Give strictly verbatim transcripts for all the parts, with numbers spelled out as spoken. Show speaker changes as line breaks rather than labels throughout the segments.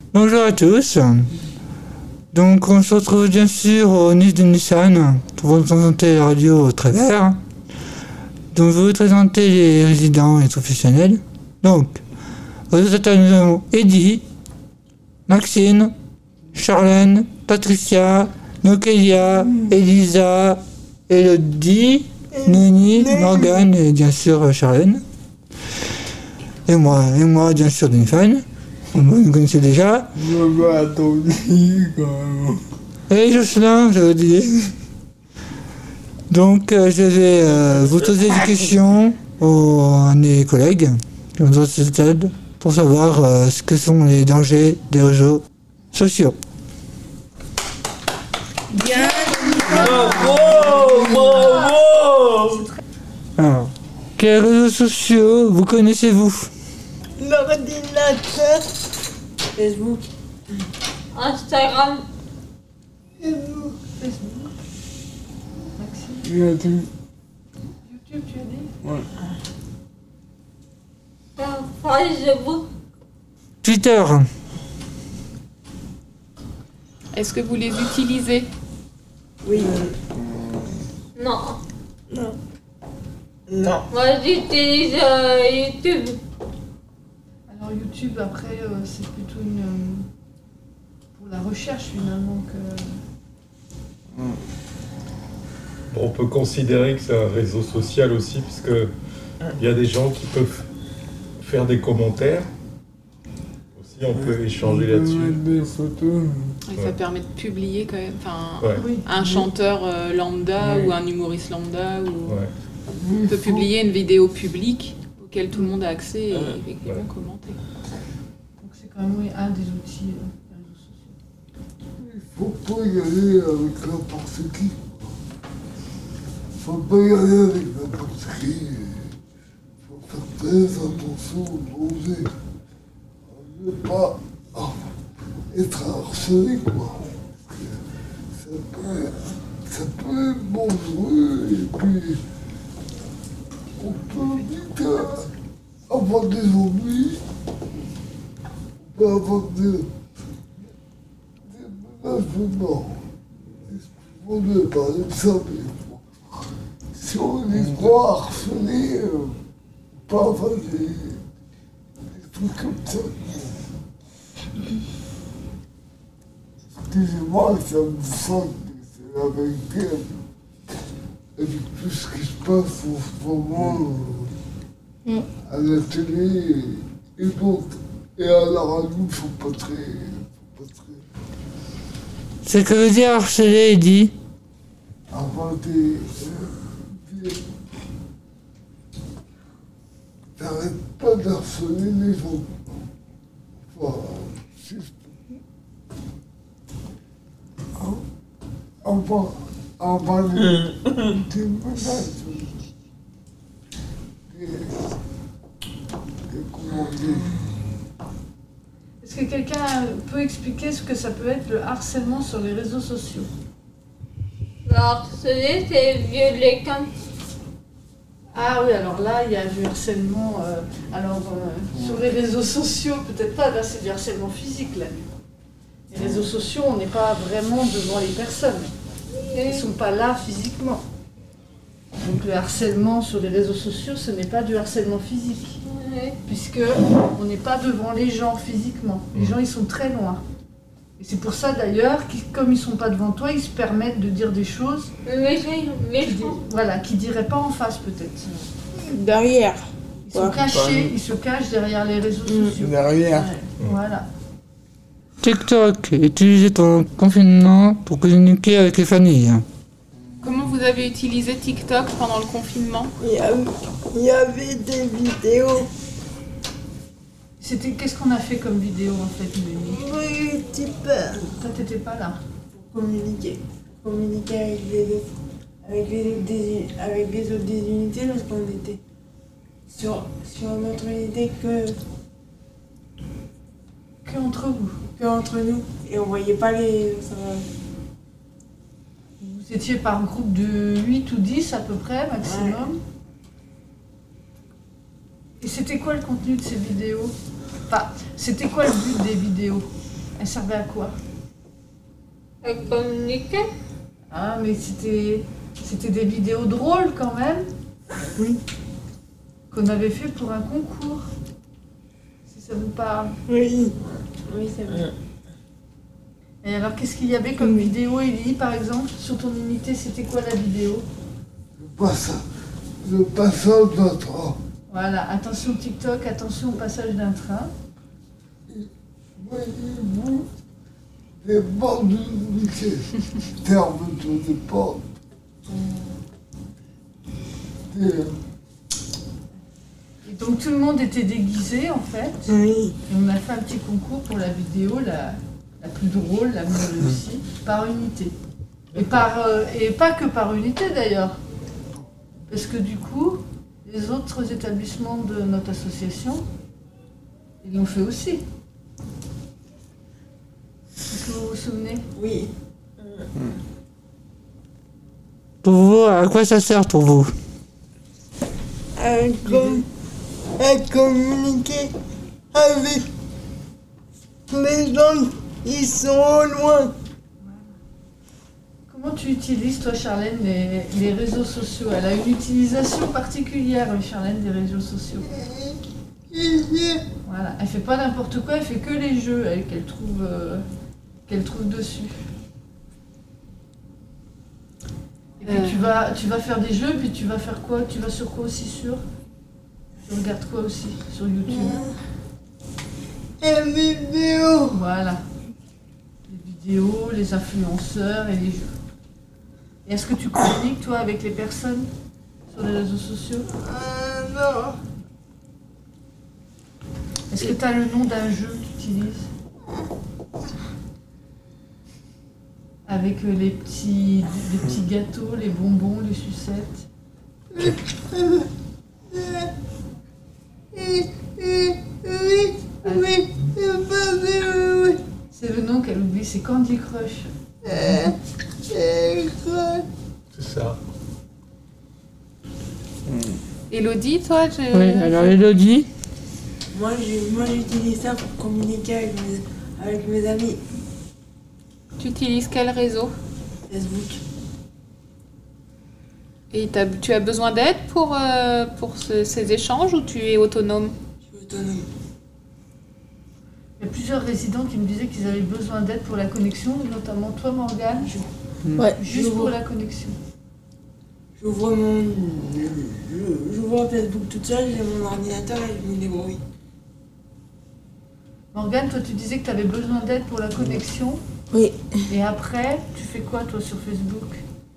Bonjour à tous. Donc on se retrouve bien sûr au Nice de Nissan pour vous présenter la radio au travers. Donc je vais vous présenter les résidents et professionnels. Donc, au total nous avons Eddy, Maxine, Charlène, Patricia, Nokelia, Elisa, Elodie, Noni, Morgane et bien sûr Charlène. Et moi, et moi bien sûr Denifan. Vous me connaissez déjà.
Je vais attendre quand même.
Et Jocelyn, j'avais oublié. Donc euh, je vais euh, vous poser des questions aux, à mes collègues qui ont d'autres stades pour savoir euh, ce que sont les dangers des réseaux sociaux.
Bien.
Bravo, bravo.
Alors, quels réseaux sociaux vous connaissez-vous?
L'ordinateur.
Facebook.
Instagram.
Facebook.
YouTube.
YouTube, tu as dit?
Ouais.
Facebook.
Twitter.
Est-ce que vous les utilisez?
Oui.
Non.
Non. Non.
Moi j'utilise euh, YouTube.
Alors YouTube, après, euh, c'est plutôt une... euh, pour la recherche finalement que...
On peut considérer que c'est un réseau social aussi, puisque il y a des gens qui peuvent faire des commentaires. Aussi, on peut échanger
On peut
là-dessus.
mettre des photos.
Et ça
Ouais.
permet de publier quand même. Enfin,
Ouais.
Oui.
un chanteur euh, lambda
Oui.
ou un humoriste lambda ou
Ouais.
on peut publier une vidéo publique auquel tout le monde a accès et
Ouais.
effectivement
Ouais.
commenter.
Donc c'est quand même oui, un des outils euh, des réseaux sociaux.
Il faut pas y aller avec n'importe qui. Faut pas y aller avec n'importe qui. Faut faire très attention au danger. Ne pas oh, être harcelé, quoi. Parce que ça peut, ça peut être dangereux et puis on peut vite euh, avoir des ennuis. On peut avoir des, des menaces de mort. On ne parler de ça, mais bon. Si on est trop harcelé, euh, on peut avoir des, des trucs comme ça. Excusez-moi, ça me semble que c'est la vérité. Avec tout ce qui se passe en ce moment euh, à la télé et donc et à la radio, il ne faut pas très. Faut pas très
C'est que veut dire harceler, Eddy?
avoir des. euh, des T'arrêtes pas d'harceler les gens. Enfin, si je peux. Hein? Enfin, enfin, des, des menaces. Des, des, comment dire.
Est-ce que quelqu'un peut expliquer ce que ça peut être le harcèlement sur les réseaux sociaux?
Le harceler, c'est violer comme.
Ah oui, alors là, il y a du harcèlement. euh, alors, euh, sur les réseaux sociaux, peut-être pas, là, c'est du harcèlement physique, là. Les réseaux sociaux, on n'est pas vraiment devant les personnes. Ils ne sont pas là physiquement. Donc, le harcèlement sur les réseaux sociaux, ce n'est pas du harcèlement physique.
Ouais.
Puisque on n'est pas devant les gens physiquement. Les gens, ils sont très loin. Et c'est pour ça, d'ailleurs, qu'ils- comme ils ne sont pas devant toi, ils se permettent de dire des choses
Mais c'est
qu'ils
méchant.
voilà, qu'ils ne diraient pas en face, peut-être.
Derrière.
Ils sont cachés, ils se cachent derrière les réseaux sociaux.
Derrière.
Ouais, voilà.
TikTok, utilisé pendant le confinement pour communiquer avec les familles.
Comment vous avez utilisé TikTok pendant le confinement?
Il y, a- il y avait des vidéos.
C'était qu'est-ce qu'on a fait comme vidéo en fait, Noémie?
Oui, type euh,
Toi, t'étais pas là.
pour communiquer. Communiquer avec les autres, avec les autres, des, avec les autres des unités lorsqu'on était sur, sur notre unité que,
Que entre vous.
que entre nous. Et on voyait pas les. Ça,
Vous étiez par groupe de huit ou dix à peu près, maximum. Et c'était quoi le contenu de ces vidéos? Enfin, c'était quoi le but des vidéos? Elle servait à quoi?
À communiquer.
Ah, mais c'était c'était des vidéos drôles quand même.
Oui.
Qu'on avait fait pour un concours. Si ça vous parle.
Oui. Oui, c'est vrai.
Et alors, qu'est-ce qu'il y avait comme vidéo, Élie, par exemple? Sur ton unité, c'était quoi la vidéo?
Le passage, le passage d'un train.
Voilà, attention TikTok, attention au passage d'un train.
Voyez-vous les bandes d'unité ferment sur des portes. Et, euh,
Et donc tout le monde était déguisé en fait.
Oui.
Et on a fait un petit concours pour la vidéo la, la plus drôle, la mieux réussie, par unité. Et, par, euh, et pas que par unité d'ailleurs. Parce que du coup, les autres établissements de notre association, ils l'ont fait aussi. Est-ce que vous vous souvenez?
Oui.
Pour vous, à quoi ça sert pour vous?
À, com- à communiquer avec les gens qui sont au loin.
Comment tu utilises, toi, Charlène, les, les réseaux sociaux? Elle a une utilisation particulière, Charlène, des réseaux sociaux. Voilà, elle fait pas n'importe quoi, elle fait que les jeux elle, qu'elle trouve, euh, qu'elle trouve dessus. Et puis
Euh.
tu vas, tu vas faire des jeux, puis tu vas faire quoi? Tu vas sur quoi aussi sur? Tu regardes quoi aussi sur YouTube?
Et vidéo.
Voilà. Les vidéos, les influenceurs et les jeux. Et est-ce que tu communiques, toi, avec les personnes sur les réseaux sociaux?
Ah non.
Est-ce que tu as le nom d'un jeu que tu utilises? Avec euh, les petits, les petits gâteaux, les bonbons, les sucettes.
Oui. Oui. Oui. Oui. Oui.
C'est le nom qu'elle oublie, c'est Candy Crush.
C'est ça.
Élodie, toi, je...
Oui, alors Elodie,
Moi, j'ai- moi, j'utilise ça pour communiquer avec mes, avec mes amis.
tu utilises quel réseau?
Facebook.
Et t'as- tu as besoin d'aide pour, euh, pour ce- ces échanges ou tu es autonome?
Je suis autonome.
Il y a plusieurs résidents qui me disaient qu'ils avaient besoin d'aide pour la connexion, notamment toi, Morgane,
Ouais.
juste pour la connexion.
J'ouvre mon. je- J'ouvre Facebook toute seule, j'ai mon ordinateur et je me débrouille.
Morgane, toi, tu disais que tu avais besoin d'aide pour la connexion.
Oui.
Et après, tu fais quoi, toi, sur Facebook?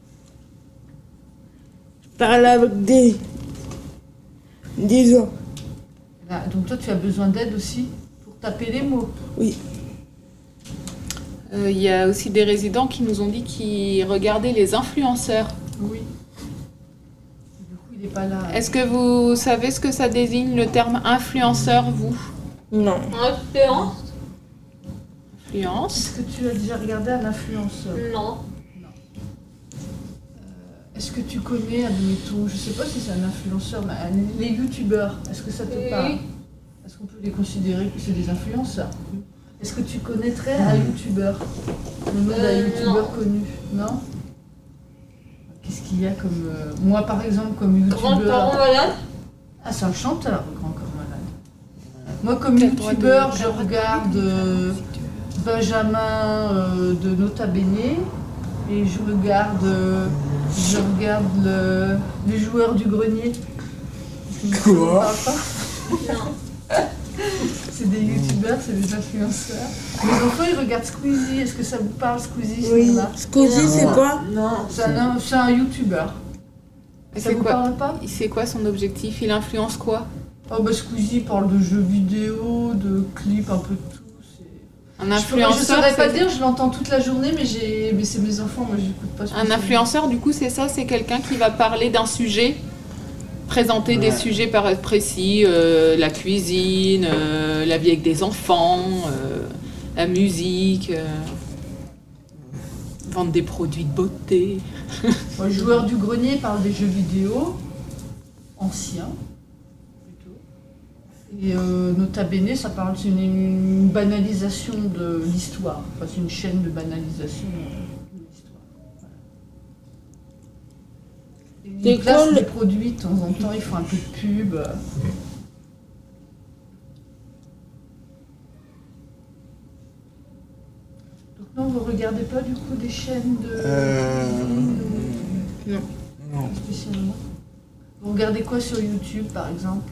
Je parle avec des. des gens.
Là, donc toi, tu as besoin d'aide aussi pour taper les mots.
Oui.
Euh, Il y a aussi des résidents qui nous ont dit qu'ils regardaient les influenceurs.
Oui. Du coup, il n'est pas là.
Est-ce que vous savez ce que ça désigne, le terme influenceur, vous?
Non.
Influence?
Influence.
Est-ce que tu as déjà regardé un influenceur?
Non.
Est-ce que tu connais, admettons, je sais pas si c'est un influenceur, mais un- les youtubeurs, est-ce que ça te
Oui.
parle? Est-ce qu'on peut les considérer que c'est des influenceurs? Est-ce que tu connaîtrais un youtubeur? Le nom d'un
Euh,
youtubeur
non.
connu? Non? Qu'est-ce qu'il y a comme... euh, moi, par exemple, comme
Grand-parent
youtubeur...
malade?
Ah, c'est un chanteur, le grand corps malade. Moi, comme
Quel droit de-
youtubeur, je
quel droit de-
regarde euh, Benjamin euh, de Nota Bene et je regarde, euh, je regarde le, les joueurs du grenier. Ça vous parle pas?
Non.
C'est des youtubeurs, c'est des influenceurs. Mes enfants, ils regardent Squeezie. Est-ce que ça vous parle, Squeezie, ce
Oui.
nom-là?
Squeezie, c'est quoi? Non.
C'est un, c'est un youtubeur.
Et
Ça
c'est
vous
quoi,
parle pas?
c'est quoi son objectif? Il influence quoi?
Oh bah Squeezie parle de jeux vidéo, de clips, un peu de tout. c'est-
Un
Je ne
influenceur,
saurais pas
c'est-
dire, je l'entends toute la journée, mais, j'ai... mais c'est mes enfants, moi j'écoute pas.
un
spécialement.
influenceur, du coup, c'est ça, c'est quelqu'un qui va parler d'un sujet, présenter des sujets par- précis, euh, la cuisine, euh, la vie avec des enfants, euh, la musique, euh, vendre des produits de beauté.
Moi, le joueur du grenier parle des jeux vidéo anciens, plutôt. Et euh, Nota Bene, ça parle, c'est une, une banalisation de l'histoire. Enfin, c'est une chaîne de banalisation euh, de l'histoire. Voilà. Et Ils
C'est
placent
quoi,
des
le-
produits de temps en temps, ils font un peu de pub. euh. Donc non, vous regardez pas du coup des chaînes de
Euh,
cuisine ou-
Non.
Non.
spécialement. Vous regardez quoi sur YouTube par exemple?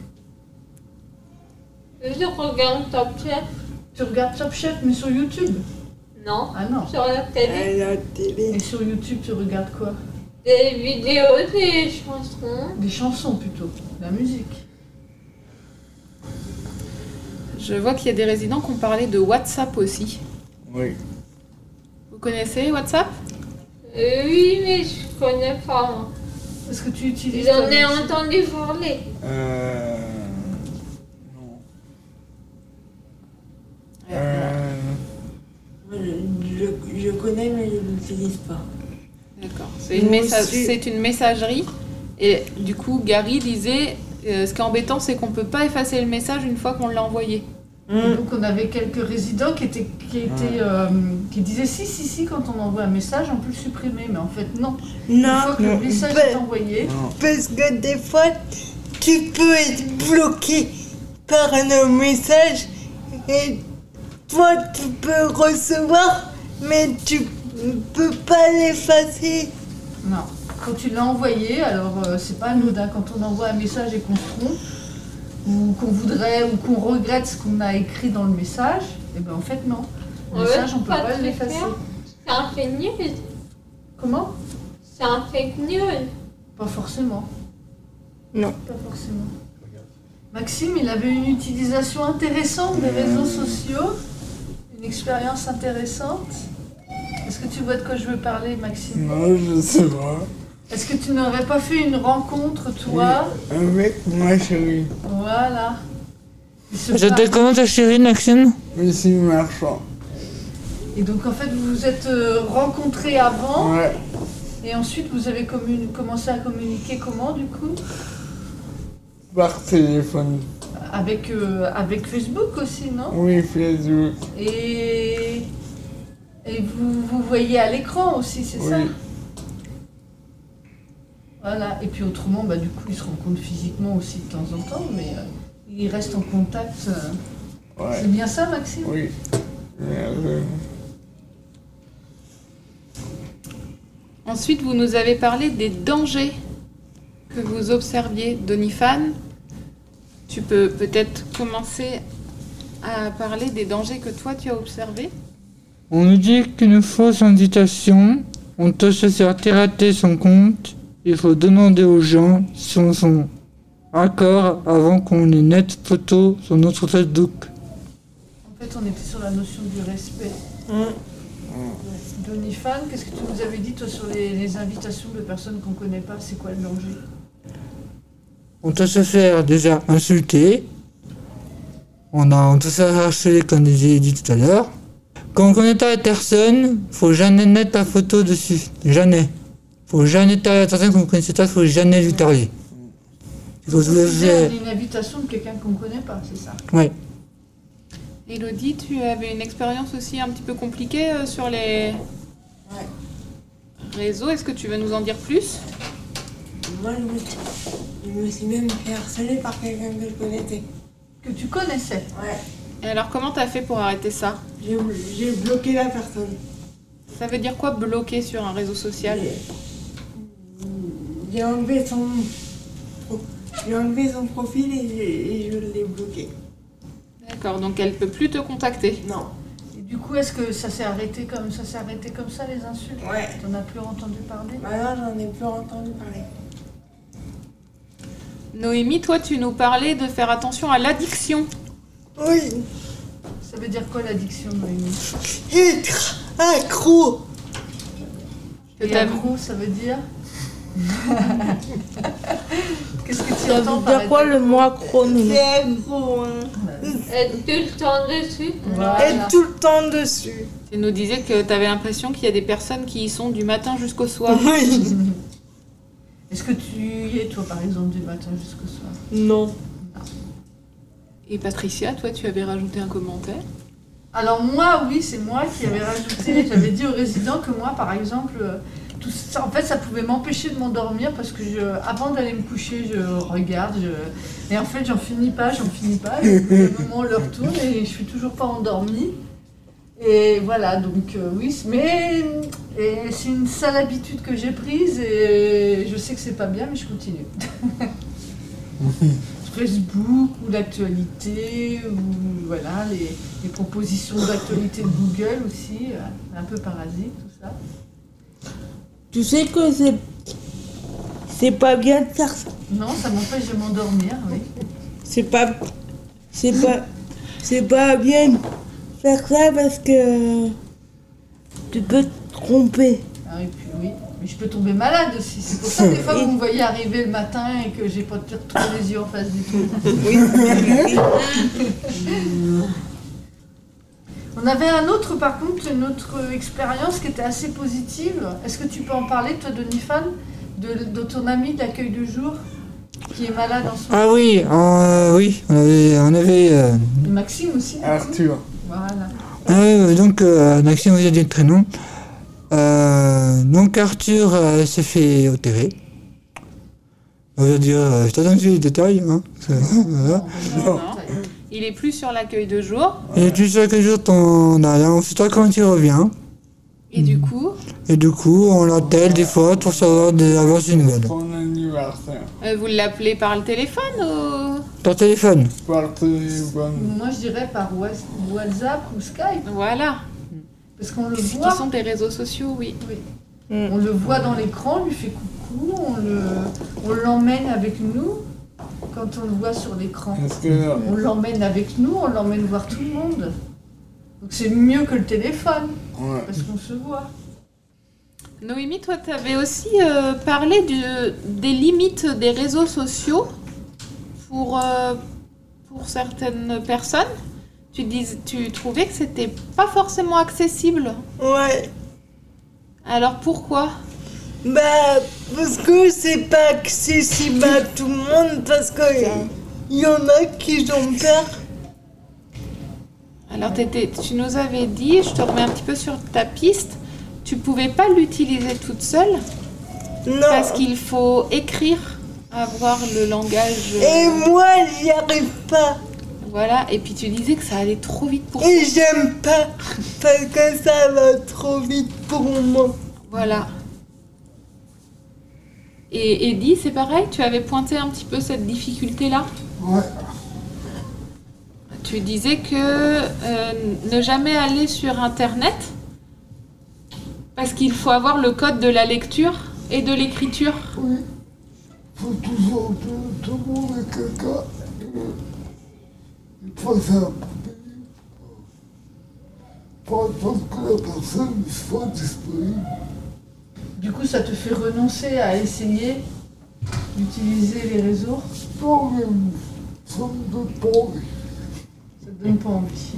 Je regarde Top Chef.
Tu regardes Top Chef mais sur YouTube?
Non.
Ah non.
Sur la télé.
À la télé.
Et sur YouTube tu regardes quoi?
Des vidéos, des chansons.
Des chansons plutôt, la musique.
Je vois qu'il y a des résidents qui ont parlé de WhatsApp aussi.
Oui.
Vous connaissez WhatsApp?
Euh, oui, mais je connais pas. moi.
Est-ce que tu utilises
J'en
toi,
ai
Maxime
entendu parler.
Euh... Non. Euh...
Moi, Je, je- je connais, mais je ne l'utilise pas.
D'accord. C'est une,
Moi
messa-
aussi.
c'est une messagerie. Et du coup, Gary disait, euh, ce qui est embêtant, c'est qu'on peut pas effacer le message une fois qu'on l'a envoyé.
Et donc on avait quelques résidents qui étaient qui étaient euh, qui disaient si si si quand on envoie un message on peut le supprimer mais en fait non. Une
Non,
fois que le message
ben-
est envoyé,
Non.
parce que des fois, tu peux être bloqué par un message et toi, tu peux recevoir, mais tu peux pas l'effacer.
non. Quand tu l'as envoyé, alors euh, c'est pas anodin quand on envoie un message et qu'on se trompe ou qu'on voudrait ou qu'on regrette ce qu'on a écrit dans le message, et ben en fait non. Le
Ouais,
message on peut
pas
pas
très
l'effacer.
clair. C'est un fake news.
Comment?
C'est un fake news.
Pas forcément.
Non.
Pas forcément. Maxime, il avait une utilisation intéressante des réseaux sociaux, une expérience intéressante. Est-ce que tu vois de quoi je veux parler, Maxime?
Non, je sais pas.
Est-ce que tu n'aurais pas fait une rencontre, toi?
Avec ma chérie.
Voilà. Il se
J'étais
parle.
comment ta chérie, Maxime?
Lucie Marchand.
Et donc, en fait, vous vous êtes euh, rencontrés avant,
Ouais.
et ensuite vous avez commun- commencé à communiquer comment, du coup?
Par téléphone.
Avec, euh, avec Facebook aussi, non?
Oui, Facebook.
Et, et vous vous voyez à l'écran aussi, c'est ça?
Oui.
Voilà, et puis autrement, bah, du coup, ils se rencontrent physiquement aussi de temps en temps, mais euh, ils restent en contact. euh.
Ouais.
C'est bien ça, Maxime?
Oui. Euh,
Ensuite, vous nous avez parlé des dangers que vous observiez. Donifan, tu peux peut-être commencer à parler des dangers que toi tu as observés.
On nous dit qu'une fausse invitation, on peut se faire pirater son compte. Il faut demander aux gens si on sont accord avant qu'on ait net photo sur notre Facebook.
En fait, on était sur la notion du respect.
Hum.
Donifan, qu'est-ce que tu nous avais dit, toi, sur les, les invitations de personnes qu'on connaît pas? C'est quoi le danger?
On peut se faire déjà insulter. On, a, on peut se faire harceler comme j'ai dit tout à l'heure. Quand on connaît pas la personne, faut jamais mettre la photo dessus. Jamais. Faut jamais parler à la personne qu'on ne connaissait pas, faut jamais lui parler. Il faut se
C'est
lever.
une invitation de quelqu'un qu'on connaît pas, c'est ça?
Ouais.
Elodie, tu avais une expérience aussi un petit peu compliquée euh, sur les réseaux. Est-ce que tu veux nous en dire plus?
Moi, je me, suis, je me suis même fait harceler par quelqu'un que je connaissais.
Que tu connaissais.
Ouais.
Et alors, comment t'as fait pour arrêter ça?
J'ai j'ai bloqué la personne.
Ça veut dire quoi bloquer sur un réseau social?
J'ai enlevé son, j'ai enlevé son profil et, j'ai- et je l'ai bloqué.
D'accord, donc elle peut plus te contacter.
Non.
Et du coup, est-ce que ça s'est arrêté comme ça s'est arrêté comme ça, les insultes?
Ouais.
T'en as plus entendu parler?
Maintenant, j'en ai plus entendu parler.
Noémie, toi, tu nous parlais de faire attention à l'addiction.
Oui.
Ça veut dire quoi l'addiction, Noémie?
Être accro.
Que
Et
t'as-
accro, ça veut dire? Qu'est-ce que tu
Ça
entends
veut
par
dire quoi le mot accro, Noémie?
C'est accro, hein.
Être tout le temps dessus.
Voilà.
Être tout le temps dessus.
Tu nous disais que tu avais l'impression qu'il y a des personnes qui y sont du matin jusqu'au soir.
Oui.
Est-ce que tu y es, toi, par exemple, du matin jusqu'au soir?
Non.
Et Patricia, toi, tu avais rajouté un commentaire?
Alors moi, oui, c'est moi qui avais rajouté, j'avais dit aux résidents que moi, par exemple, euh, tout ça, en fait, ça pouvait m'empêcher de m'endormir parce que je, avant d'aller me coucher, je regarde, je, et en fait, j'en finis pas, j'en finis pas, et au bout d'un moment, l'heure tourne et je suis toujours pas endormie. Et voilà, donc euh, oui, mais et c'est une sale habitude que j'ai prise et je sais que c'est pas bien, mais je continue. Facebook ou l'actualité, ou voilà, les, les propositions d'actualité de Google aussi, euh, un peu parasite, tout ça.
Tu sais que c'est. C'est pas bien de faire ça.
Non, ça m'empêche de m'endormir, oui.
C'est pas. C'est pas. C'est pas bien de faire ça parce que. Tu peux te tromper.
Ah, et puis oui, mais je peux tomber malade aussi. C'est pour ça que des fois vous me voyez arriver le matin et que j'ai pas trop les yeux en face du tout. On avait un autre, par contre, une autre expérience qui était assez positive. Est-ce que tu peux en parler, toi, de Nifan, de, de ton ami d'accueil de jour qui est malade en ce moment?
Ah oui, euh, oui, on avait... On avait euh,
Et Maxime aussi. du coup.
Arthur.
Voilà.
ah oui, donc, euh, Maxime vous a dit le prénom. Euh, donc Arthur euh, s'est fait opérer. On va dire, euh, je t'attends les détails. Hein. Voilà.
Non, non. Il est plus sur l'accueil de jour.
Et tu sais que jour ton allant, on sait pas quand il revient.
Et du coup,
Et du coup, on l'appelle des fois pour savoir des avoir des nouvelles.
Son anniversaire.
euh, vous l'appelez par le téléphone ou...
Par téléphone.
Par téléphone.
Moi, je dirais par Whats- WhatsApp ou Skype,
Voilà.
parce qu'on le
Qui
voit.
sont des réseaux sociaux, oui.
Oui. On le voit dans l'écran, on lui fait coucou, on le, on l'emmène avec nous quand on le voit sur l'écran.
Est-ce que.
On l'emmène avec nous, on l'emmène voir tout le monde. Donc c'est mieux que le téléphone,
Ouais.
parce qu'on se voit.
Noémie, toi, tu avais aussi euh, parlé du- des limites des réseaux sociaux pour, euh, pour certaines personnes. Tu, dis, tu trouvais que c'était pas forcément accessible.
Ouais.
Alors pourquoi?
Bah, parce que c'est pas accessible à tout le monde, parce que il y en a qui ont peur.
Alors t'étais- tu nous avais dit, je te remets un petit peu sur ta piste, tu pouvais pas l'utiliser toute seule
Non.
parce qu'il faut écrire, avoir le langage. euh,
Et moi, j'y arrive pas.
Voilà, et puis tu disais que ça allait trop vite pour toi.
Et j'aime pas, parce que ça va trop vite pour moi.
Voilà. Et Eddie, c'est pareil, tu avais pointé un petit peu cette difficulté-là.
Ouais.
Tu disais que euh, ne jamais aller sur Internet parce qu'il faut avoir le code de la lecture et de l'écriture.
Oui. Faut toujours que tout le monde ait quelqu'un. Il faut ça. Par exemple que la personne soit disponible.
Du coup, ça te fait renoncer à essayer d'utiliser les réseaux.
Non, mais ça me donne pas envie.
Ça te donne pas envie.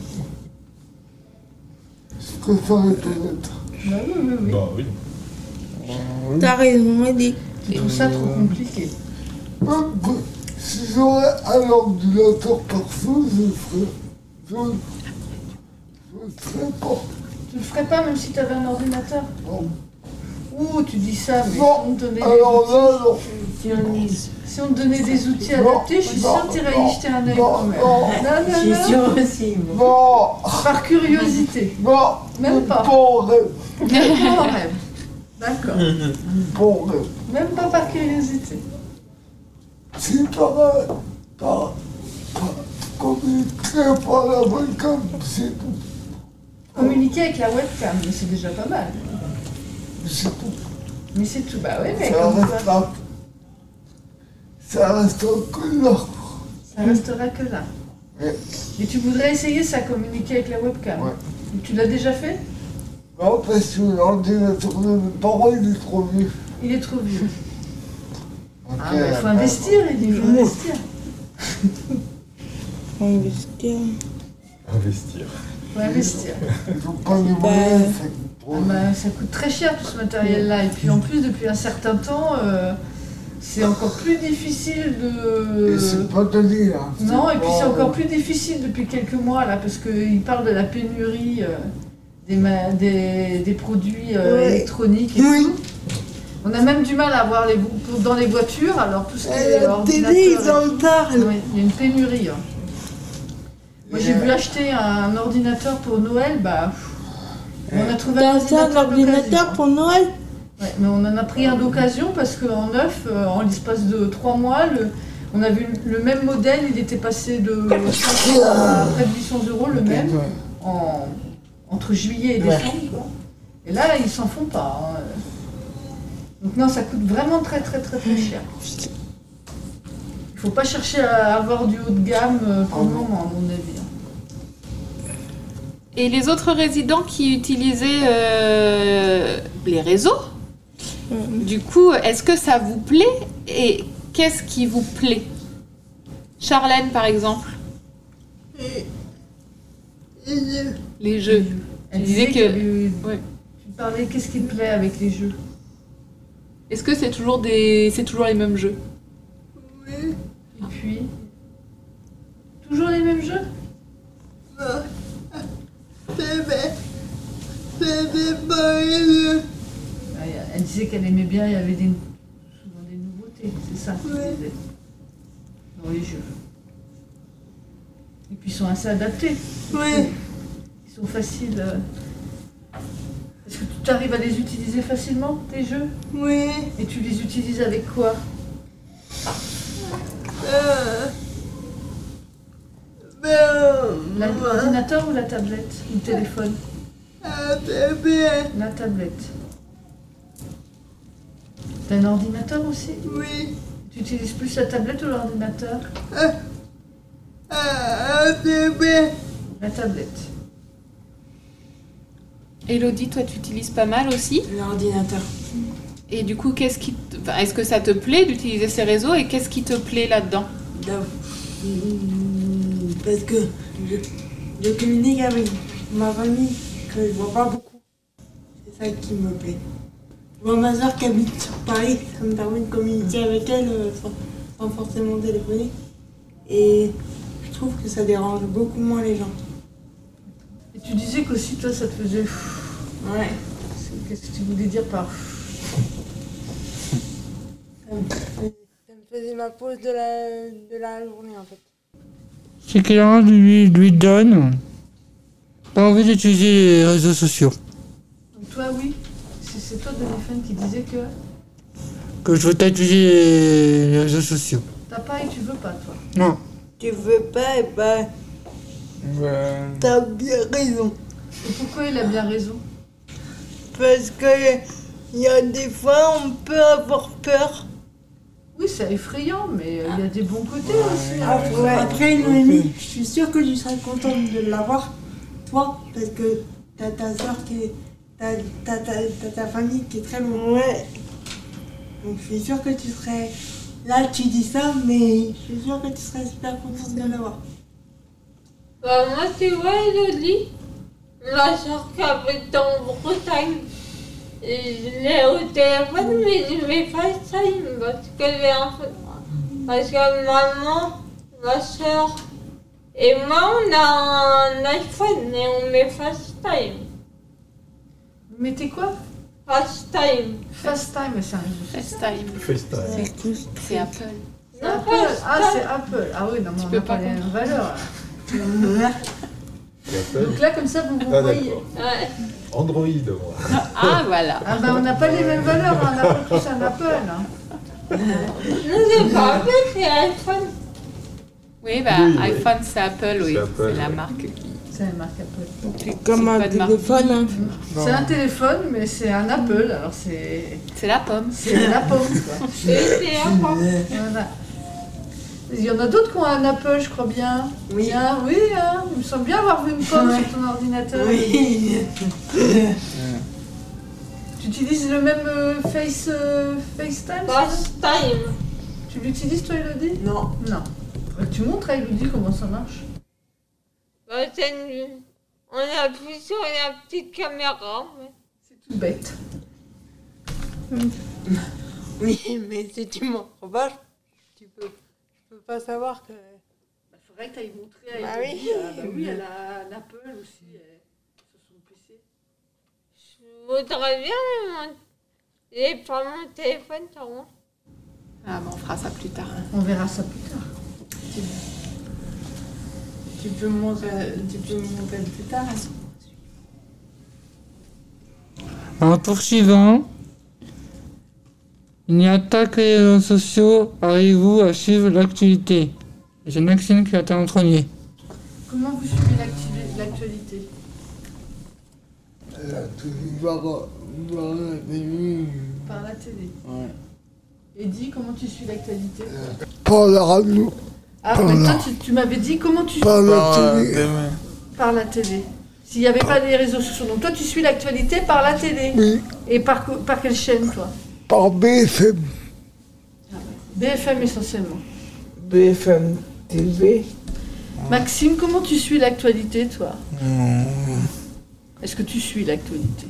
Je préfère être honnête.
Bah oui, oui, oui.
Bah oui.
T'as raison, Eddie.
Tu trouves ça trop compliqué.
Même que si j'aurais un ordinateur perso, je le ferais. Je ne le ferais pas.
Tu le ferais pas même si tu avais un ordinateur?
Non.
Ouh, tu dis ça, mais si
Non.
on te donnait des
Alors là, non.
outils, si on te donnait des outils
Non,
adaptés, je suis
non,
sûre que tu irais
non,
y jeter un œil
non,
quand même.
non.
Non, non,
Je suis
non.
sûre aussi. moi.
Non.
Par curiosité.
Non.
Même pas.
Bon rêve.
Même pas en rêve. D'accord.
Bon rêve.
Même pas par curiosité.
Si t'aurais pas communiqué par la webcam, c'est tout.
Communiquer avec la webcam, mais c'est déjà pas mal.
C'est tout.
Mais c'est tout. Bah oui, mais
Ça
comme ça,
restera. Ça restera que là.
ça restera que là.
Ouais.
Et tu voudrais essayer ça, communiquer avec la webcam?
Ouais.
Tu l'as déjà fait?
Non, parce que l'ordinateur de mes parents, il est trop vieux.
Il est trop vieux.
Ok,
Ah, bah, il faut
euh,
investir, il faut investir.
Investir.
Investir.
Faut investir.
Ils n'ont pas les moyens, ça coûte trop.
Ah bah, ça coûte très cher tout ce matériel-là. Et puis en plus, depuis un certain temps, euh, c'est encore plus difficile de...
Et c'est pas donné, hein.
Non,
C'est
et puis
pas-
c'est encore plus difficile depuis quelques mois, là, parce qu'ils parlent de la pénurie euh, des, ma- des, des produits euh,
Ouais.
électroniques et
Oui.
tout. On a même du mal à avoir les, pour- dans les voitures, alors tout ce qui
À
est
la
ordinateur...
télé, ils en parlent.
Oui, il y a une pénurie. hein. Moi, j'ai voulu acheter un ordinateur pour Noël, bah... pff, on a trouvé un
T'as ça,
ordinateur
l'ordinateur
d'occasion.
pour Noël?
Ouais, mais on en a pris un d'occasion parce qu'en neuf, euh, en l'espace de trois mois, le- on a vu le même modèle, il était passé de cinq cents à près de huit cents euros, le même, en, entre juillet et décembre. quoi. Et là, ils s'en font pas. hein. Donc non, ça coûte vraiment très très très très cher. Il faut pas chercher à avoir du haut de gamme euh, pour le moment, à mon avis. hein.
Et les autres résidents qui utilisaient euh, les réseaux, du coup, est-ce que ça vous plaît et qu'est-ce qui vous plaît? Charlène, par exemple,
Et- et je-
les jeux.
Elle
Tu disais
disait
que-
que...
ouais.
Tu parlais, qu'est-ce qui te plaît avec les jeux?
Est-ce que c'est toujours des, c'est toujours les mêmes jeux?
Oui.
Et puis... Toujours les mêmes jeux?
C'est bien. C'est bien pas les-
Elle disait qu'elle aimait bien, il y avait des, souvent des nouveautés, c'est ça qu'elle
Ouais.
disait, dans les jeux. Et puis ils sont assez adaptés.
Oui.
Ils sont faciles. euh. Est-ce que tu arrives à les utiliser facilement, tes jeux?
Oui.
Et tu les utilises avec quoi?
Euh... Ben...
La- L'ordinateur ou la tablette? Ou le téléphone?
Ah, c'est bien.
La tablette. T'as un ordinateur aussi?
Oui.
Tu utilises plus la tablette ou l'ordinateur?
Ah, ah, c'est bien.
La tablette.
Elodie, toi, tu utilises pas mal aussi.
L'ordinateur.
Et du coup, qu'est-ce qui, te- enfin, est-ce que ça te plaît d'utiliser ces réseaux et qu'est-ce qui te plaît là-dedans?
Là, mm, Parce que je, je communique avec ma famille que je vois pas beaucoup. C'est ça qui me plaît. Je vois ma soeur qui habite sur Paris, ça me permet de communiquer avec elle euh, sans, sans forcément téléphoner. Et je trouve que ça dérange beaucoup moins les gens.
Et tu disais qu'aussi toi ça te faisait...
Ouais.
Qu'est-ce que tu voulais dire par...
Ça me, faisait- ça me faisait ma pause de la, de la journée en fait.
C'est qu'il a lui, lui donne pas envie d'utiliser les réseaux sociaux.
Donc toi oui, c'est c'est toi Delphine qui disais que
Que je veux pas utiliser les, les réseaux sociaux.
t'as pas et tu veux pas toi.
Non.
Tu veux pas, et ben,
Ben,
t'as bien raison.
Et pourquoi il a bien raison?
Parce que il y a des fois, on peut avoir peur.
Oui c'est effrayant mais euh, il y a des bons côtés aussi. hein.
Après,
Ouais.
après Noémie, je suis sûre que tu serais contente de l'avoir, toi, parce que t'as ta soeur qui est. T'as t'as- t'as- t'as ta famille qui est très loin.
Ouais.
Donc je suis sûre que tu serais. Là, tu dis ça, mais je suis sûre que tu serais super contente de l'avoir.
Bah, moi, tu vois, Elodie, ma soeur qui habite en Bretagne, et je l'ai au téléphone, mais je vais FaceTime parce que j'ai un peu. Parce que maman, ma soeur et moi, on a un iPhone et on met FaceTime.
Vous mettez quoi?
FaceTime.
FaceTime, c'est un réseau social.
FaceTime.
FaceTime.
C'est Apple.
C'est Apple. Ah c'est Apple. Ah oui non mais on
peux
n'a pas
pas
les mêmes valeurs.
Et Apple.
Donc là comme ça vous vous
Ah
voyez.
d'accord.
Ouais.
Android, moi.
Ah, voilà.
Ah ben on n'a pas les mêmes valeurs, hein. On n'a pas tous un Apple. hein.
Non, c'est pas Apple, c'est iPhone.
Oui, bah,
Oui, oui.
iPhone, c'est Apple, oui.
C'est Apple,
C'est la
ouais.
marque qui...
C'est une marque Apple.
C'est comme
C'est
un
pas de marque.
téléphone. Hein.
C'est un téléphone mais c'est un Apple. Alors c'est
C'est la pomme.
c'est la pomme quoi.
C'est c'est iPhone.
Voilà. Il y en a d'autres qui ont un Apple, je crois bien.
Oui.
Bien, oui, hein. Il me semble bien avoir vu une pomme
Ouais.
sur ton ordinateur.
Oui.
Tu utilises le même euh, face, euh, FaceTime c'est ça
FaceTime.
Tu l'utilises toi, Elodie?
Non.
Non. Faudrait que tu montres à Elodie comment ça marche.
Bah, c'est une... On appuie sur la petite caméra. mais-
C'est tout bête.
Oui, mais si tu m'en pas, tu peux, je peux pas savoir que...
Il faudrait que tu ailles montrer à
Bah
Elodie.
oui.
Ah, bah oui, elle a un Apple aussi elle, sur son P C.
Je voudrais bien, mais j'ai pas mon téléphone sur moi.
Ah, ben on fera ça plus tard.
On verra ça plus tard.
Tu, tu peux montrer, tu peux montrer plus tard.
En poursuivant, il n'y a pas que les réseaux sociaux. Arrivez-vous à suivre l'actualité? C'est Maxime qui attend en premier.
Comment vous suivez l'actu- l'actualité?
La télé, voir, voir la télé.
Par la télé.
Ouais.
Eddy, comment tu suis l'actualité?
Par la radio,
Ah,
par
mais
là.
toi, tu, tu m'avais dit comment tu
par
suis
la télé.
par la télé. S'il n'y avait pas les réseaux sociaux. Donc toi, tu suis l'actualité par la télé.
Oui,
Et par, co- par quelle chaîne, toi?
par B F M.
B F M essentiellement.
B F M T V.
Maxime, comment tu suis l'actualité, toi?
Non.
Est-ce que tu suis l'actualité?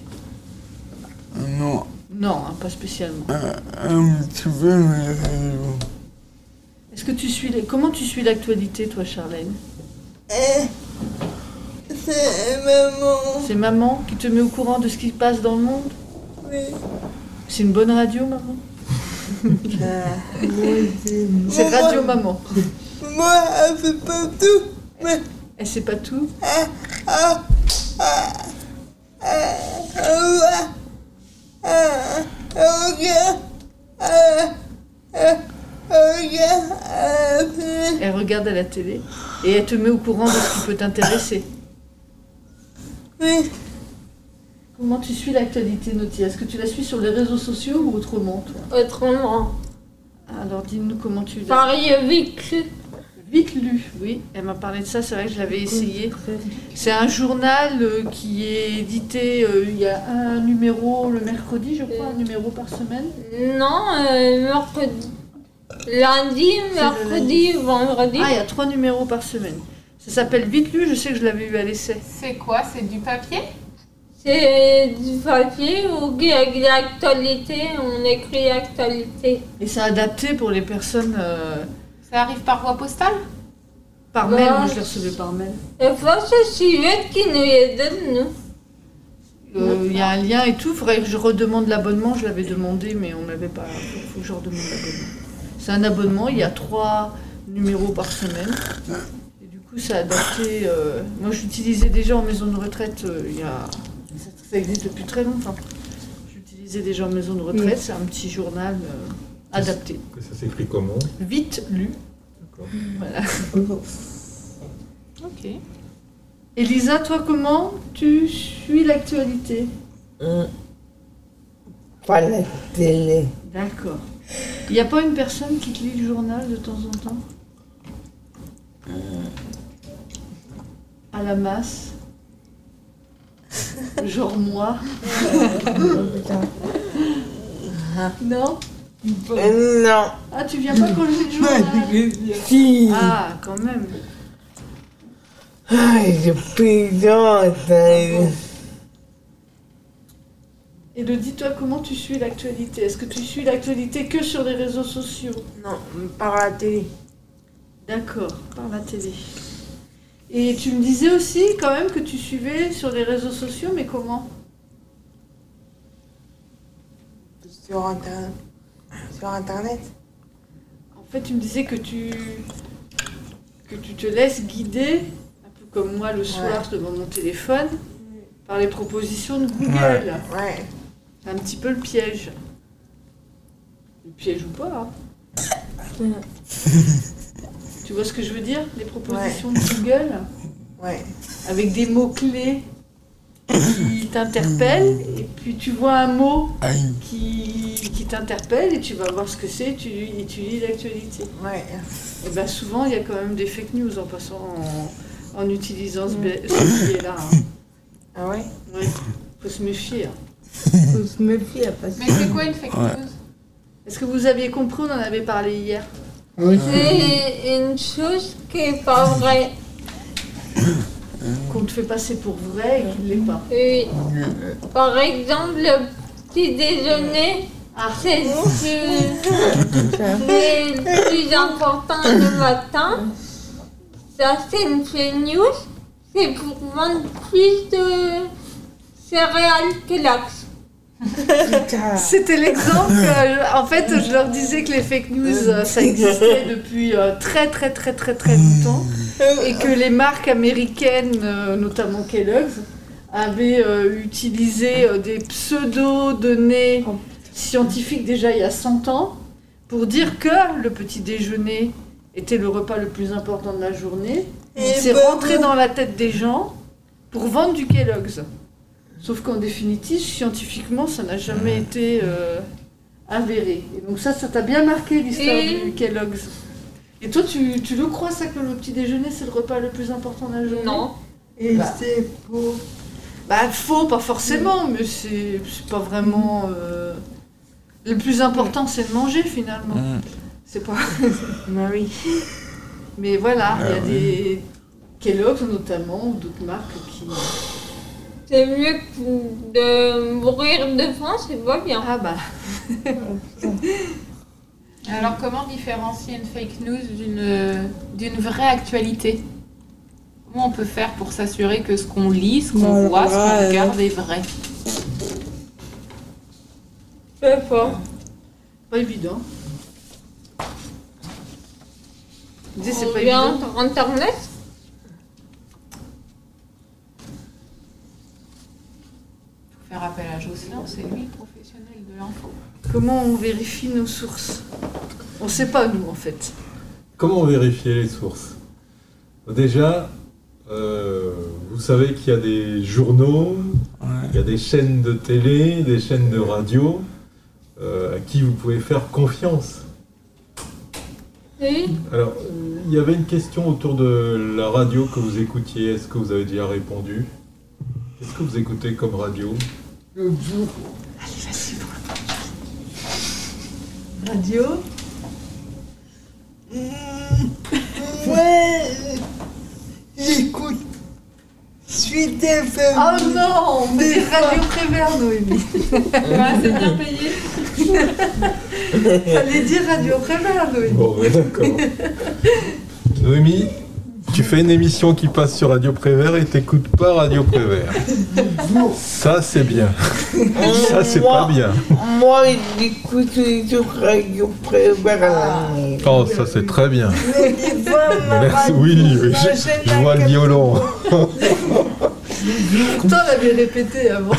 Non.
Non, hein, pas spécialement.
Un petit peu, mais euh,
Est-ce que tu suis les... Comment tu suis l'actualité, toi, Charlène?
Eh, c'est maman.
C'est maman qui te met au courant de ce qui se passe dans le monde?
Oui.
C'est une bonne radio, maman?
Ah, moi aussi.
C'est
Maman.
Radio Maman.
Moi, elle fait pas tout. Mais,
Elle sait pas tout?
ah, ah, ah, ah, ah, ah, ah, regarde. Ah, ah, regarde. Ah,
Elle regarde à la télé et elle te met au courant de ce qui peut t'intéresser.
oui.
Comment tu suis l'actualité, Naughty? Est-ce que tu la suis sur les réseaux sociaux ou autrement, toi?
Autrement,
Alors dis-nous comment tu l'as.
Paris vécu.
Vite lu, oui. Elle m'a parlé de ça, c'est vrai que je l'avais essayé. C'est un journal euh, qui est édité, euh, il y a un numéro le mercredi, je crois, un numéro par semaine.
Non, euh, mercredi. Lundi, mercredi, vendredi.
Ah, il y a trois numéros par semaine. Ça s'appelle Vite lu, je sais que je l'avais eu à l'essai.
C'est quoi? C'est du papier?
C'est du papier ou il y a de l'actualité, on écrit l'actualité.
Et c'est adapté pour les personnes euh,
Ça arrive par voie postale?
par
Ouais.
mail. Moi, je l'ai reçu par mail.
Et fois, c'est Sylvette qui nous les donne, nous.
Euh, Il y a un lien et tout. Il faudrait que je redemande l'abonnement. Je l'avais demandé, mais on n'avait pas. Il faut que je redemande l'abonnement. C'est un abonnement. Il y a trois numéros par semaine. Et du coup, c'est adapté. euh, Moi, j'utilisais déjà en maison de retraite. euh, Il y a... ça, ça existe depuis très longtemps. J'utilisais déjà en maison de retraite. C'est un petit journal euh, adapté.
Que ça s'écrit comment?
Vite lu.
D'accord.
Voilà.
Ok.
Elisa, toi, comment tu suis l'actualité?
hum, pas la télé.
D'accord. Il n'y a pas une personne qui te lit le journal de temps en temps? À la masse? Genre moi? Non?
Euh, non.
Ah, tu viens pas quand je lis le journal?
Si.
Ah, quand même.
Ah, j'ai pris dans
Elodie, toi, comment tu suis l'actualité? Est-ce que tu suis l'actualité que sur les réseaux sociaux?
Non, par la télé.
D'accord, par la télé. Et tu me disais aussi quand même que tu suivais sur les réseaux sociaux, mais comment?
Sur internet. Sur internet.
En fait, tu me disais que tu que tu te laisses guider, un peu comme moi le soir devant mon téléphone, par les propositions de Google.
Ouais.
C'est un petit peu le piège. Le piège ou pas, hein. Tu vois ce que je veux dire? Les propositions de Google,
Ouais.
avec des mots-clés qui t'interpellent, et puis tu vois un mot
Aïe.
qui, qui t'interpelle, et tu vas voir ce que c'est, tu, et tu lis l'actualité.
Ouais.
Et bien souvent, il y a quand même des fake news en passant, en, en utilisant ce, bi- ce biais-là. Hein.
Ah ouais?
Ouais, faut se méfier. Hein.
Faut se méfier après.
Mais c'est quoi une fake
Ouais.
news?
Est-ce que vous aviez compris? On en avait parlé hier.
Oui.
C'est une chose qui est pas vraie.
Qu'on te fait passer pour vrai et qu'il ne l'est pas.
Oui. Par exemple, le petit déjeuner, C'est ce c'est le plus important le matin. Ça, c'est une fake news. C'est pour vendre plus de céréales que l'axe.
C'était l'exemple. euh, En fait, je leur disais que les fake news, euh, ça existait depuis euh, très très très très très longtemps et que les marques américaines, euh, notamment Kellogg's, avaient euh, utilisé euh, des pseudo-données scientifiques déjà il y a cent ans pour dire que le petit déjeuner était le repas le plus important de la journée.
Et
C'est
bah,
rentré
bah.
dans la tête des gens pour vendre du Kellogg's. Sauf qu'en définitive, scientifiquement, ça n'a jamais été euh, avéré. Et donc ça, ça t'a bien marqué l'histoire
Et-
du Kellogg's. Et toi, tu, tu le crois ça que le petit déjeuner, c'est le repas le plus important de la journée?
Non.
Et
Bah.
c'est faux.
Bah faux, pas forcément, mais c'est c'est pas vraiment... euh, Le plus important, c'est de manger finalement. C'est pas...
Bah oui.
Mais voilà, il y a
Ah oui.
des Kellogg's notamment, ou d'autres marques qui...
C'est mieux que de mourir de faim, c'est pas bien.
Ah bah...
Alors, comment différencier une fake news d'une d'une vraie actualité? Comment on peut faire pour s'assurer que ce qu'on lit, ce qu'on
Bon,
voit, ce qu'on
alors là,
regarde est vrai?
Je sais pas.
Pas évident. Je disais, c'est
On
pas
vient
évident.
sur Internet.
Faut faire appel à Jocelyn, c'est lui le professionnel de l'info.
Comment on vérifie nos sources? On sait pas, nous, en fait.
Comment vérifier les sources? Déjà, euh, vous savez qu'il y a des journaux, il y a des chaînes de télé, des chaînes de radio euh, à qui vous pouvez faire confiance.
Oui.
Alors, euh, il y avait une question autour de la radio que vous écoutiez. Est-ce que vous avez déjà répondu? Qu'est-ce que vous écoutez comme radio?
Le jour,
Allez, vas-y, radio.
Ouais, j'écoute Suite F M.
Oh non, on dit Radio Prévert, Noémie.
Ouais, c'est bien payé.
Fallait dire Radio Prévert, Noémie.
Bon, ouais, d'accord. Noémie, tu fais une émission qui passe sur Radio Prévert et t'écoutes pas Radio Prévert. Ça, c'est bien. Ça, c'est pas bien.
Moi, j'écoute sur Radio Prévert la nuit.
Oh, ça, c'est très bien.
Mais des fois, ma
Merci.
radio,
Oui, oui,
ma
je,
chaîne
je
à
vois le
quatre-
violon.
Pourtant, on l'avait répété avant.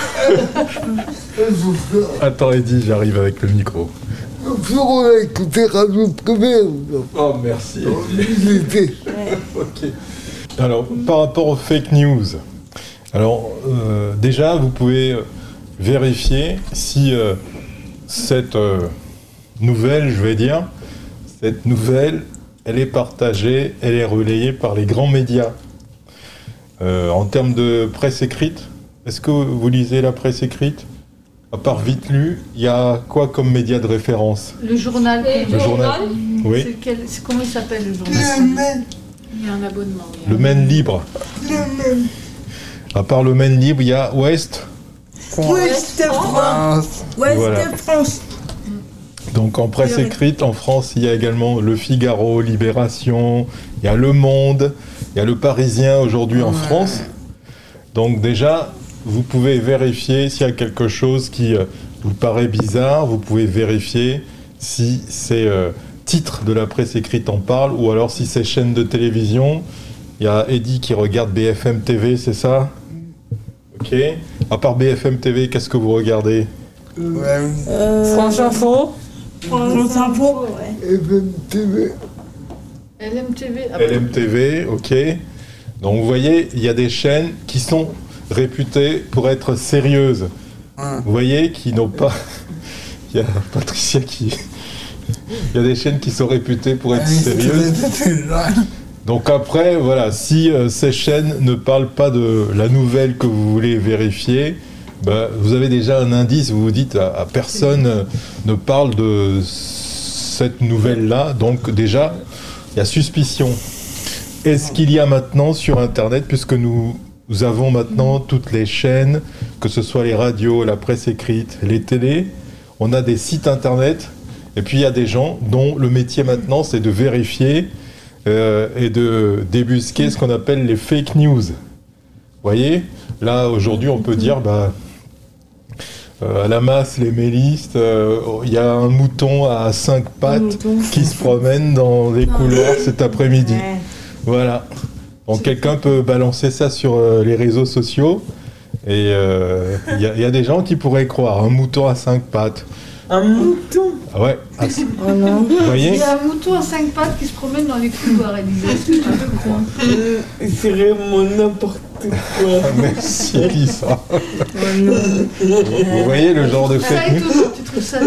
le jour,
Attends, Eddy, j'arrive avec le micro.
le jour, on a écouté Radio Prévert.
Oh, merci.
Il était.
Ok. Alors, par rapport aux fake news, alors euh, déjà, vous pouvez vérifier si euh, cette euh, nouvelle, je vais dire, cette nouvelle, elle est partagée, elle est relayée par les grands médias. Euh, en termes de presse écrite, est-ce que vous lisez la presse écrite? À part vite lu, il y a quoi comme média de référence?
Le journal.
Et
Le journal. Oui,
C'est quel- c'est- comment il s'appelle le journal?
Le même,
Il y a un abonnement. il y a
le
un-
Maine Libre.
le même.
À part le Maine Libre, il y a Ouest.
Ouest France. Ouest
Voilà.
France.
Donc en presse
Oui.
écrite, en France, il y a également Le Figaro, Libération, il y a Le Monde, il y a Le Parisien aujourd'hui en France. Donc déjà, vous pouvez vérifier s'il y a quelque chose qui euh, vous paraît bizarre, vous pouvez vérifier si ces euh, titres de la presse écrite en parlent, ou alors si ces chaînes de télévision. Il y a Eddy qui regarde B F M T V, c'est ça? Ok. À part B F M T V, qu'est-ce que vous regardez?
Euh,
France Info.
France Info, ouais.
F M T V.
L M T V. Ah,
L M T V, ok. Donc vous voyez, il y a des chaînes qui sont réputées pour être sérieuses. Vous voyez, qui n'ont pas... Il y a Patricia qui... Il y a des chaînes qui sont réputées pour être sérieuses. Donc après, voilà, si euh, ces chaînes ne parlent pas de la nouvelle que vous voulez vérifier, bah, vous avez déjà un indice, vous vous dites, à, à personne euh, ne parle de cette nouvelle-là, donc déjà, il y a suspicion. Est-ce qu'il y a maintenant sur Internet, puisque nous, nous avons maintenant toutes les chaînes, que ce soit les radios, la presse écrite, les télés, on a des sites internet, et puis il y a des gens dont le métier maintenant, c'est de vérifier euh, et de débusquer ce qu'on appelle les fake news. Vous voyez, là, aujourd'hui, on peut dire, bah, euh, à la masse, les mélistes, il euh, y a un mouton à cinq pattes qui se promène dans les couloirs cet après-midi. Ouais. Voilà. Donc quelqu'un peut balancer ça sur euh, les réseaux sociaux, et il euh, y, y a des gens qui pourraient croire, un mouton à cinq pattes.
Un mouton?
Ouais. Ah,
oh non.
Vous voyez?
Il y a un mouton à cinq pattes qui se promène dans les couloirs, Elisa. Est-ce que tu peux croire?
euh, C'est vraiment n'importe quoi.
Ah, merci, Elisa. Oh non. vous, vous voyez le genre de fake news?
Étonnant, tu trouves ça?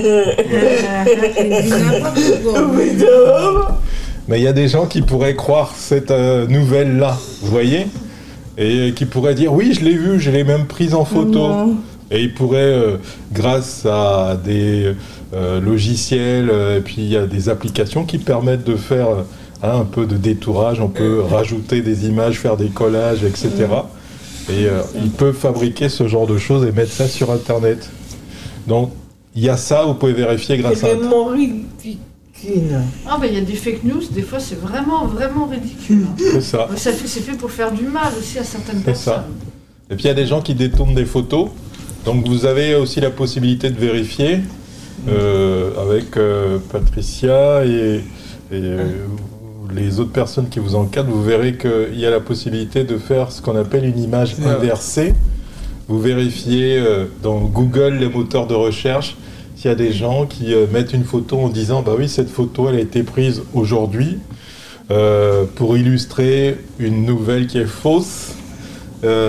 Mais il y a des gens qui pourraient croire cette euh, nouvelle-là, vous voyez? Et qui pourraient dire, oui, je l'ai vue, je l'ai même prise en photo. Oh et ils pourraient, euh, grâce à des euh, logiciels, euh, et puis il y a des applications qui permettent de faire euh, hein, un peu de détourage, on peut rajouter des images, faire des collages, et cetera. Et euh, ils peuvent fabriquer ce genre de choses et mettre ça sur Internet. Donc, il y a ça, vous pouvez vérifier grâce à
Internet. C'est vraiment ridicule.
Ah ben il y a des fake news, des fois c'est vraiment, vraiment ridicule.
C'est ça.
ça fait, c'est fait pour faire du mal aussi à certaines personnes.
C'est ça. Et puis il y a des gens qui détournent des photos. Donc vous avez aussi la possibilité de vérifier euh, avec euh, Patricia et, et euh, les autres personnes qui vous encadrent. Vous verrez qu'il y a la possibilité de faire ce qu'on appelle une image inversée. Vous vérifiez euh, dans Google, les moteurs de recherche, s'il y a des gens qui euh, mettent une photo en disant « bah oui, cette photo, elle a été prise aujourd'hui euh, pour illustrer une nouvelle qui est fausse euh, ».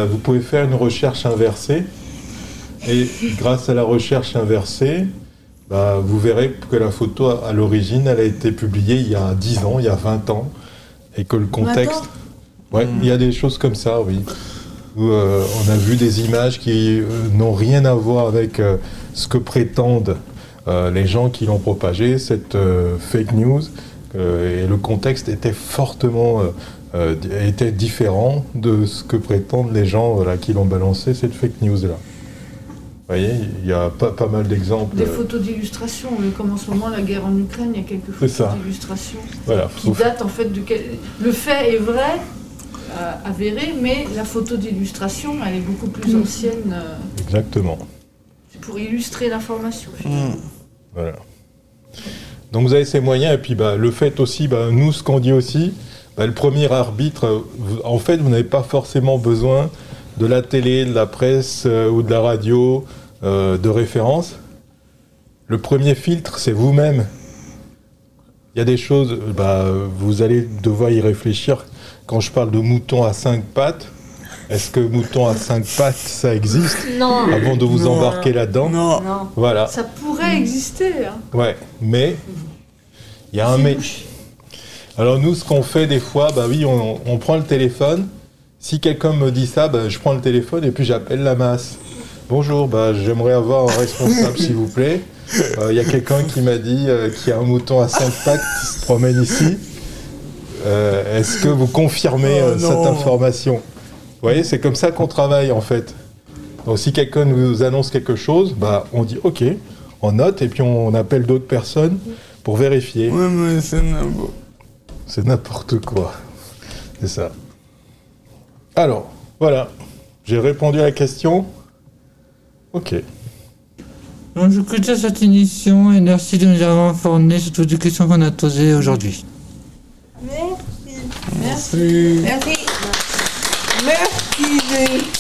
Vous pouvez faire une recherche inversée. Et grâce à la recherche inversée, bah, vous verrez que la photo, à l'origine, elle a été publiée il y a dix ans, il y a vingt ans, et que le contexte... Ouais, il y a des choses comme ça, oui. Où euh, on a vu des images qui euh, n'ont rien à voir avec euh, ce que prétendent euh, les gens qui l'ont propagé, cette euh, fake news, euh, et le contexte était fortement... Euh, euh, était différent de ce que prétendent les gens voilà, qui l'ont balancé, cette fake news-là. Vous voyez, il y a pas, pas mal d'exemples.
Des photos d'illustration, comme en ce moment la guerre en Ukraine, il y a quelques photos d'illustration
voilà,
qui
sauf...
datent en fait de... Quel... Le fait est vrai, euh, avéré, mais la photo d'illustration, elle est beaucoup plus ancienne. Euh...
Exactement.
C'est pour illustrer l'information, finalement.
Mmh. Voilà. Donc vous avez ces moyens, et puis bah, le fait aussi, bah, nous, ce qu'on dit aussi, bah, le premier arbitre, vous, en fait, vous n'avez pas forcément besoin de la télé, de la presse euh, ou de la radio euh, de référence. Le premier filtre, c'est vous-même. Il y a des choses, bah, vous allez devoir y réfléchir. Quand je parle de mouton à cinq pattes, est-ce que mouton à cinq pattes, ça existe?
Non.
Avant de vous non. embarquer là-dedans?
Non.
non.
Voilà.
Ça pourrait exister. Hein.
Ouais, mais il y a un mais. Alors nous, ce qu'on fait des fois, bah oui, on, on prend le téléphone. Si quelqu'un me dit ça, bah, je prends le téléphone et puis j'appelle la masse. Bonjour, bah, j'aimerais avoir un responsable, s'il vous plaît. Il euh, y a quelqu'un qui m'a dit euh, qu'il y a un mouton à cinq pattes qui se promène ici. Euh, est-ce que vous confirmez euh, oh, cette information? Vous voyez, c'est comme ça qu'on travaille, en fait. Donc, si quelqu'un nous annonce quelque chose, bah, on dit OK, on note et puis on appelle d'autres personnes pour vérifier.
Ouais, mais c'est n'importe...
C'est n'importe quoi. C'est ça. Alors, voilà. J'ai répondu à la question. OK.
Donc, je clôture cette émission et merci de nous avoir informés sur toutes les questions qu'on a posées aujourd'hui.
Merci.
Merci.
Merci. Merci.